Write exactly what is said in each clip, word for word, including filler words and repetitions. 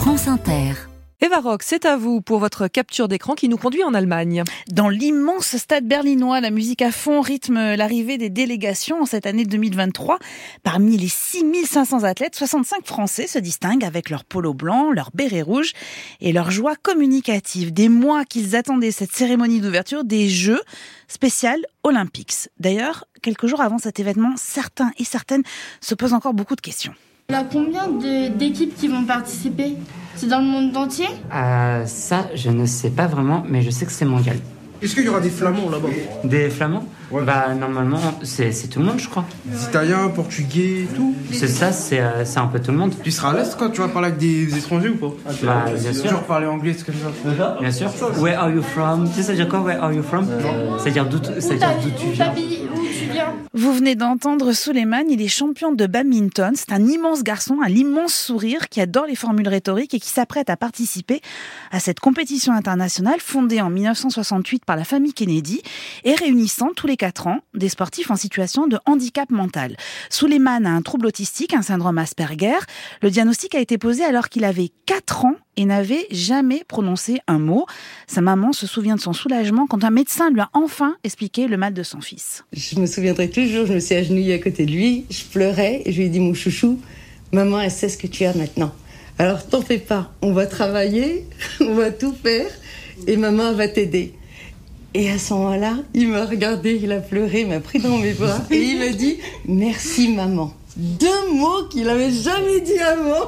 France Inter. Eva Rock, c'est à vous pour votre capture d'écran qui nous conduit en Allemagne. Dans l'immense stade berlinois, la musique à fond rythme l'arrivée des délégations en cette année deux mille vingt-trois. Parmi les six mille cinq cents athlètes, soixante-cinq Français se distinguent avec leur polo blanc, leur béret rouge et leur joie communicative. Des mois qu'ils attendaient cette cérémonie d'ouverture des Jeux spécial Olympics. D'ailleurs, quelques jours avant cet événement, certains et certaines se posent encore beaucoup de questions. Il y a combien de, d'équipes qui vont participer ? C'est dans le monde entier ? Euh, ça, je ne sais pas vraiment, mais je sais que c'est mondial. Est-ce qu'il y aura des Flamands là-bas ? Des Flamands ? Ouais. Bah, normalement, c'est, c'est tout le monde, je crois. Des Italiens, Portugais et tout ? C'est ça, c'est, euh, c'est un peu tout le monde. Tu seras à l'aise quand tu vas parler avec des étrangers ou pas ? Bah, bien sûr. Genre parler anglais, c'est comme ça. Bien sûr. Where are you from ? Tu sais, ça veut dire quoi, where are you from ? euh, C'est-à-dire d'où, t- c'est-à-dire d'où tu viens. Vous venez d'entendre Souleymane, il est champion de badminton. C'est un immense garçon, un immense sourire qui adore les formules rhétoriques et qui s'apprête à participer à cette compétition internationale fondée en dix-neuf cent soixante-huit par la famille Kennedy et réunissant tous les quatre ans des sportifs en situation de handicap mental. Souleymane a un trouble autistique, un syndrome Asperger. Le diagnostic a été posé alors qu'il avait quatre ans et n'avait jamais prononcé un mot. Sa maman se souvient de son soulagement quand un médecin lui a enfin expliqué le mal de son fils. Je me souviendrai toujours, je me suis agenouillée à côté de lui, je pleurais et je lui ai dit « Mon chouchou, maman, elle sait ce que tu as maintenant. Alors t'en fais pas, on va travailler, on va tout faire et maman va t'aider. » Et à ce moment-là, il m'a regardé, il a pleuré, il m'a pris dans mes bras et il m'a dit « Merci maman ». Deux mots qu'il n'avait jamais dit avant.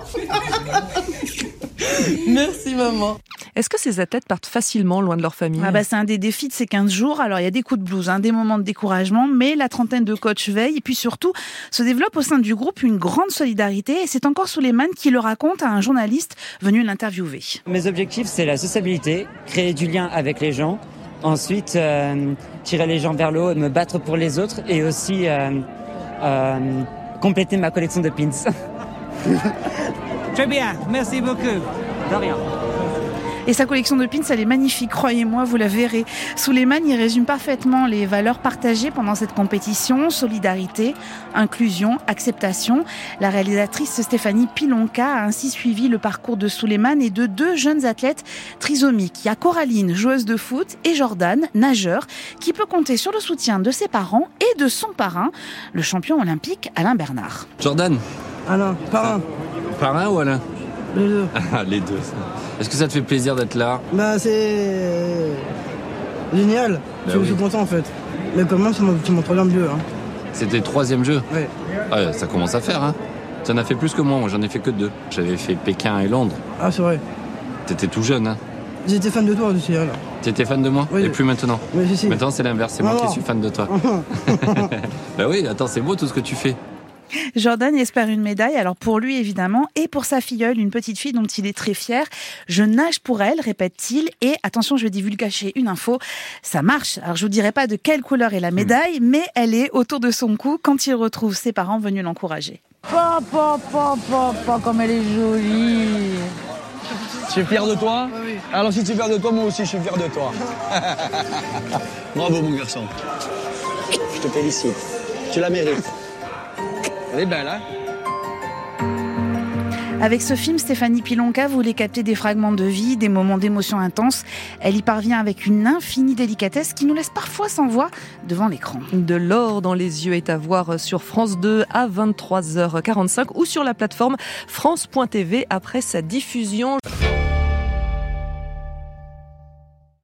Merci maman. Est-ce que ces athlètes partent facilement loin de leur famille ? Ah bah c'est un des défis de ces quinze jours. Alors il y a des coups de blues, hein, des moments de découragement, mais la trentaine de coachs veillent. Et puis surtout, se développe au sein du groupe une grande solidarité. Et c'est encore Souleymane qui le raconte à un journaliste venu l'interviewer. Mes objectifs, c'est la sociabilité, créer du lien avec les gens, ensuite euh, tirer les gens vers le haut, me battre pour les autres et aussi euh, euh, compléter ma collection de pins. Très bien, merci beaucoup. De rien. Et sa collection de pins, elle est magnifique, croyez-moi, vous la verrez. Souleymane, il résume parfaitement les valeurs partagées pendant cette compétition, solidarité, inclusion, acceptation. La réalisatrice Stéphanie Pilonka a ainsi suivi le parcours de Souleymane et de deux jeunes athlètes trisomiques. Il y a Coraline, joueuse de foot, et Jordan, nageur, qui peut compter sur le soutien de ses parents et de son parrain, le champion olympique Alain Bernard. Jordan ? Alain, parrain. Parrain ou Alain ? Les deux. Ah, les deux. Est-ce que ça te fait plaisir d'être là ? Bah c'est génial, bah je oui. suis content en fait. Mais quand même, c'est mon troisième jeu. Hein. C'était le troisième jeu ? Oui. Ah, ça commence à faire, hein. Tu en as fait plus que moi, moi j'en ai fait que deux. J'avais fait Pékin et Londres. Ah c'est vrai. T'étais tout jeune, hein. J'étais fan de toi aussi, là. T'étais fan de moi ? Oui. Et plus maintenant ? Oui, si, si. Maintenant c'est l'inverse, c'est non, moi non. qui suis fan de toi. Bah oui, attends, c'est beau tout ce que tu fais. Jordan espère une médaille, alors pour lui évidemment, et pour sa filleule, une petite fille dont il est très fier. Je nage pour elle, répète-t-il, et attention, je vais divulgacher une info, ça marche. Alors je vous dirai pas de quelle couleur est la médaille, mais elle est autour de son cou quand il retrouve ses parents venus l'encourager. Papa, papa, papa, comme elle est jolie. Je suis fier de toi. Oui. Alors si tu es fier de toi, moi aussi je suis fier de toi. Bravo mon garçon. Je te félicite. Tu la mérites. Elle est belle, hein ? Avec ce film, Stéphanie Pilonka voulait capter des fragments de vie, des moments d'émotion intense. Elle y parvient avec une infinie délicatesse qui nous laisse parfois sans voix devant l'écran. De l'or dans les yeux est à voir sur France deux à vingt-trois heures quarante-cinq ou sur la plateforme France point T V après sa diffusion.